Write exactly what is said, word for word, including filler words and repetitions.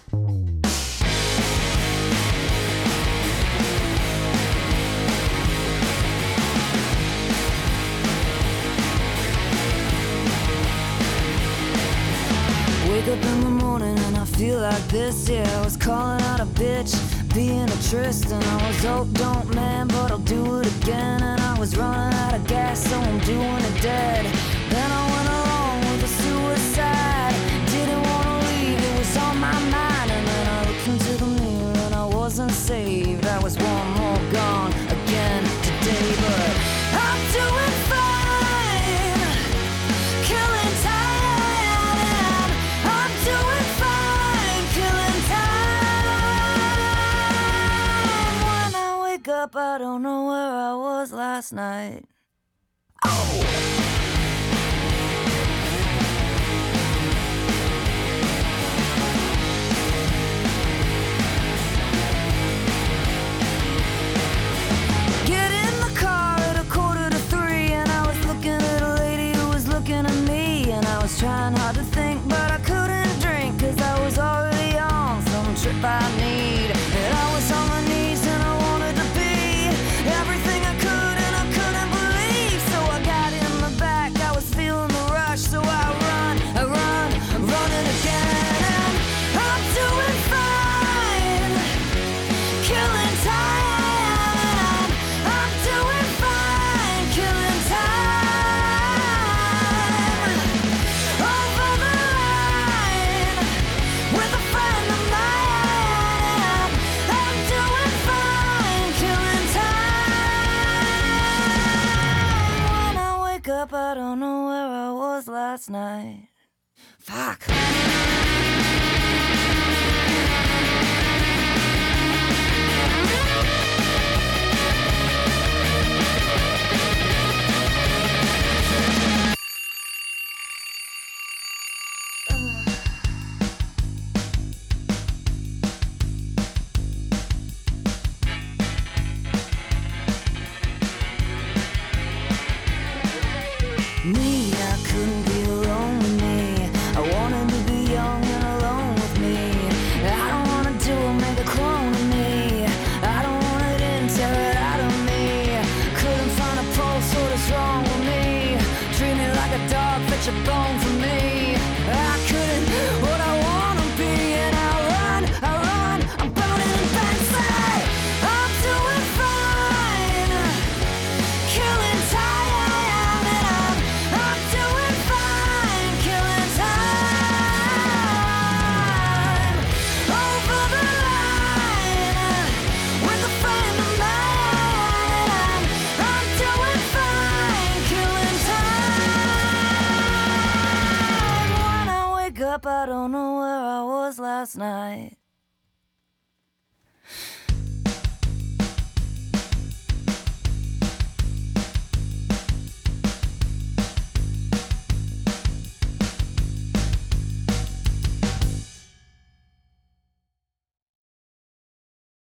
Wake up in the morning and I feel like this, yeah. I was calling out a bitch, being a Tristan. I was oh, don't man, but I'll do it again. And I was running out of gas, so I'm doing it dead. Then I went along with a suicide. Didn't wanna leave, it was on my mind. And then I looked into the mirror and I wasn't saved. I was one more gone again today, but I'm doing fine, killing time. I'm doing fine, killing time. When I wake up, I don't know where I was last night. Oh! Trying hard to think, but I couldn't drink, cause I was already on some trip I need. And I was on my knees and I wanted to be everything I could and I couldn't believe. So I got in the back, I was feeling the rush, so I run, I run, I'm running again. And I'm doing fine, killing time. I'm doing fine, killing time. Up, I don't know where I was last night. Fuck. Me, I couldn't be alone with me. I wanted to be young and alone with me. I don't wanna do it, make a clone of me. I don't want it in, tear it out of me. Couldn't find a pulse, what is wrong with me? Treat me like a dog, fetch a bone for me. I couldn't, what I wanna be. And I run, I run, I'm burning in Bensay. I'm doing fine, killing time. Up, I don't know where I was last night.